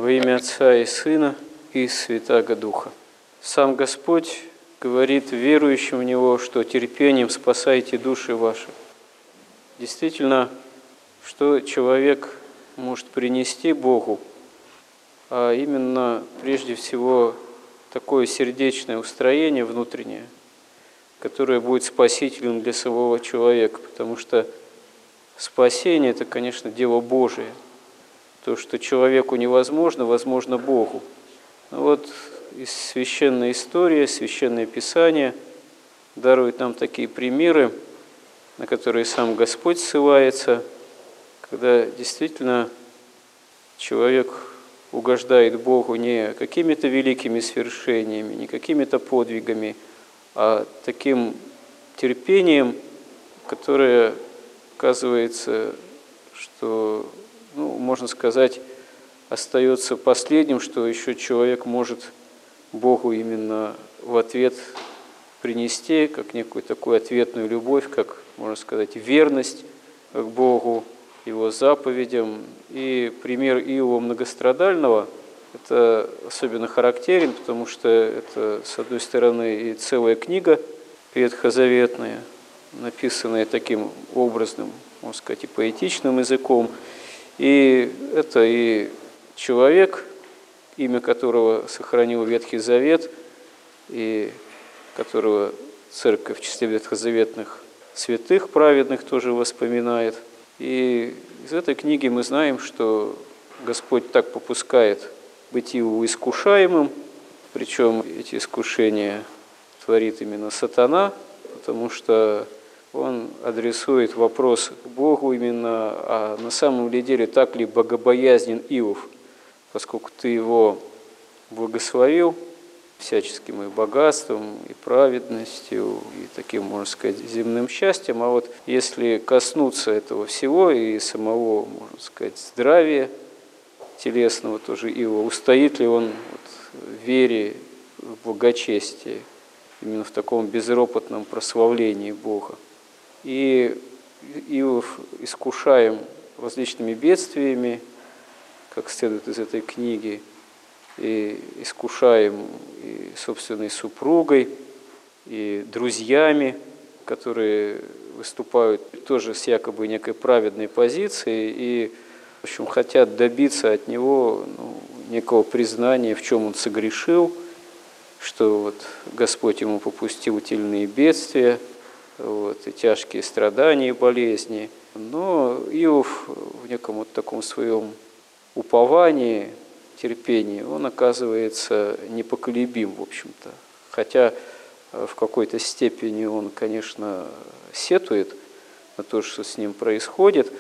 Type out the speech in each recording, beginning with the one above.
Во имя Отца и Сына и Святаго Духа. Сам Господь говорит верующим в Него, что терпением спасайте души ваши. Действительно, что человек может принести Богу, а именно прежде всего такое сердечное устроение внутреннее, которое будет спасителем для самого человека, потому что спасение – это, конечно, дело Божие. То, что человеку невозможно, возможно Богу. Но вот священная история, священное Писание дарует нам такие примеры, на которые сам Господь ссылается, когда действительно человек угождает Богу не какими-то великими свершениями, не какими-то подвигами, а таким терпением, которое, оказывается, что, можно сказать, остается последним, что еще человек может Богу именно в ответ принести, как некую такую ответную любовь, как, можно сказать, верность к Богу, Его заповедям. И пример Иова многострадального – это особенно характерен, потому что это, с одной стороны, и целая книга ветхозаветная, написанная таким образным, можно сказать, и поэтичным языком. И это и человек, имя которого сохранил Ветхий Завет, и которого Церковь в числе ветхозаветных святых праведных тоже воспоминает. И из этой книги мы знаем, что Господь так попускает быть Иову искушаемым, причем эти искушения творит именно сатана, потому что он адресует вопрос к Богу именно, а на самом ли деле так ли богобоязнен Иов, поскольку ты его благословил всяческим и богатством, и праведностью, и таким, можно сказать, земным счастьем, а вот если коснуться этого всего и самого, можно сказать, здравия телесного тоже Иова, устоит ли он в вере, в благочестии, именно в таком безропотном прославлении Бога. И Иов искушаем различными бедствиями, как следует из этой книги, и искушаем и собственной супругой, и друзьями, которые выступают тоже с якобы некой праведной позицией и, в общем, хотят добиться от него некого признания, в чем он согрешил, что вот Господь ему попустил тельные бедствия, и тяжкие страдания и болезни. Но Иов в неком вот таком своем уповании, терпении, он оказывается непоколебим, в общем-то. Хотя в какой-то степени он, конечно, сетует на то, что с ним происходит,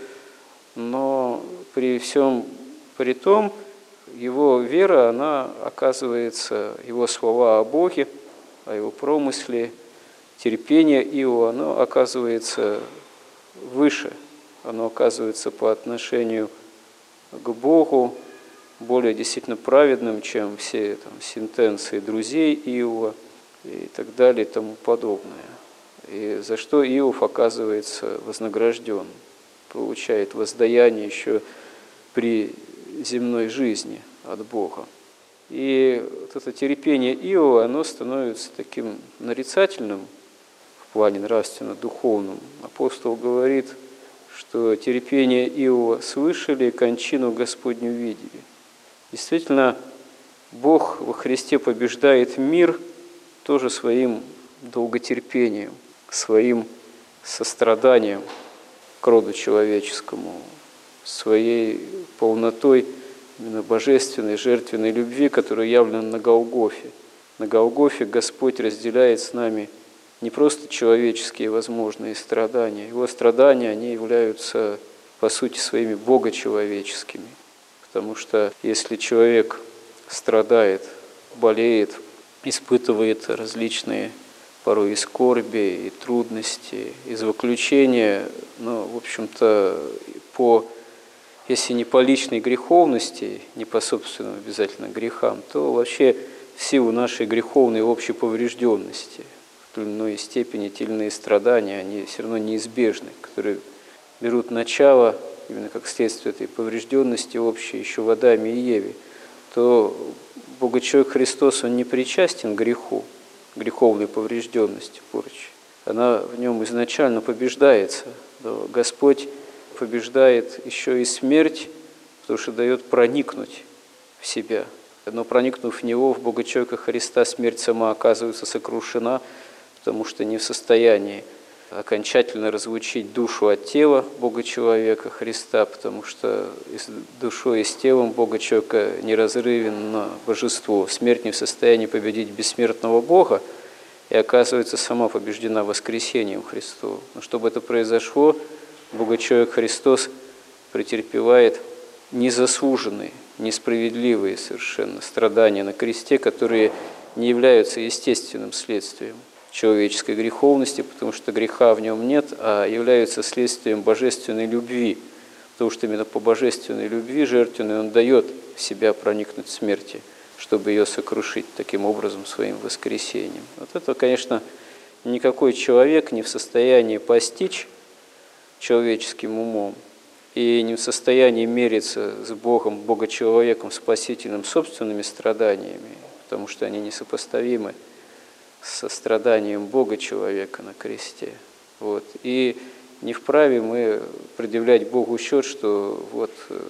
но при всем при том, его вера, она оказывается, его слова о Боге, о его промысле, терпение Иова, оно оказывается выше, оно оказывается по отношению к Богу более действительно праведным, чем все сентенции друзей Иова и так далее и тому подобное. И за что Иов оказывается вознагражден, получает воздаяние еще при земной жизни от Бога. И вот это терпение Иова, оно становится таким нарицательным в плане нравственно-духовном. Апостол говорит, что терпение Иова слышали, кончину Господню видели. Действительно, Бог во Христе побеждает мир тоже своим долготерпением, своим состраданием к роду человеческому, своей полнотой именно божественной, жертвенной любви, которая явлена на Голгофе. На Голгофе Господь разделяет с нами не просто человеческие возможные страдания. Его страдания, они являются, по сути, своими богочеловеческими. Потому что если человек страдает, болеет, испытывает различные порой и скорби, и трудности, и злоключения, в общем-то, если не по личной греховности, не по собственным обязательно грехам, то вообще в силу нашей греховной общей поврежденности, в той или иной степени те или иные страдания, они все равно неизбежны, которые берут начало именно как следствие этой поврежденности общей еще в Адаме и Еве. то Бога-человек Христос, Он не причастен к греху, греховной поврежденности, порчи. Она в нем изначально побеждается. Но Господь побеждает еще и смерть, потому что дает проникнуть в себя. Но проникнув в Него, в Бога-человека Христа, смерть сама оказывается сокрушена, потому что не в состоянии окончательно разлучить душу от тела Бога-человека Христа, потому что с душой и с телом Бога-человека неразрывно божество. Смерть не в состоянии победить бессмертного Бога, и оказывается сама побеждена воскресением Христовым. Но чтобы это произошло, Бога-человек Христос претерпевает незаслуженные, несправедливые совершенно страдания на кресте, которые не являются естественным следствием человеческой греховности, потому что греха в нем нет, а являются следствием божественной любви, потому что именно по божественной любви жертвенной Он дает в себя проникнуть в смерти, чтобы ее сокрушить таким образом своим воскресением. Вот это, конечно, никакой человек не в состоянии постичь человеческим умом и не в состоянии мериться с Богом, Бога-человеком, спасительным собственными страданиями, потому что они несопоставимы со страданием Бога-человека на кресте. Вот. И не вправе мы предъявлять Богу счет, что вот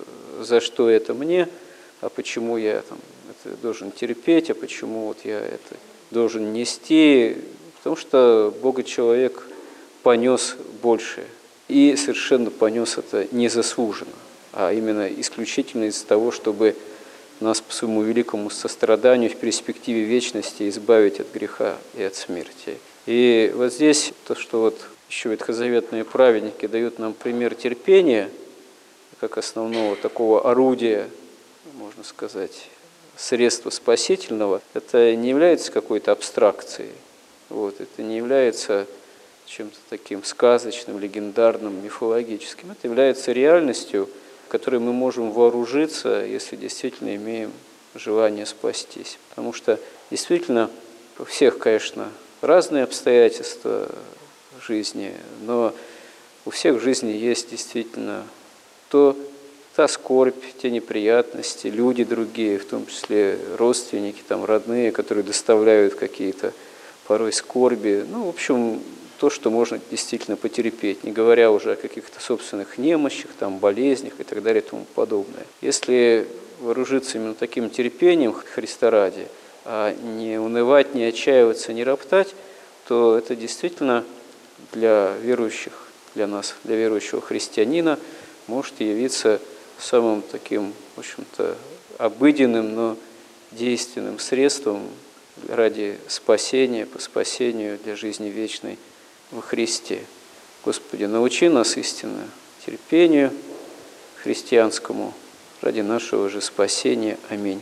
за что это мне, а почему я это должен терпеть, а почему вот я это должен нести, потому что Бога-человек понес большее. И совершенно понес это незаслуженно, а именно исключительно из-за того, чтобы нас по своему великому состраданию в перспективе вечности избавить от греха и от смерти. И вот здесь то, что вот еще ветхозаветные праведники дают нам пример терпения, как основного такого орудия, можно сказать, средства спасительного, это не является какой-то абстракцией, вот, это не является чем-то таким сказочным, легендарным, мифологическим. Это является реальностью, которой мы можем вооружиться, если действительно имеем желание спастись. Потому что действительно у всех, конечно, разные обстоятельства жизни, но у всех в жизни есть действительно та скорбь, те неприятности, люди другие, в том числе родственники, родные, которые доставляют какие-то порой скорби. В общем, то, что можно действительно потерпеть, не говоря уже о каких-то собственных немощах, болезнях и так далее и тому подобное. Если вооружиться именно таким терпением Христа ради, а не унывать, не отчаиваться, не роптать, то это действительно для верующих, для нас, для верующего христианина может явиться самым таким, в общем-то, обыденным, но действенным средством ради спасения, по спасению для жизни вечной во Христе. Господи, научи нас истинно терпению христианскому ради нашего же спасения. Аминь.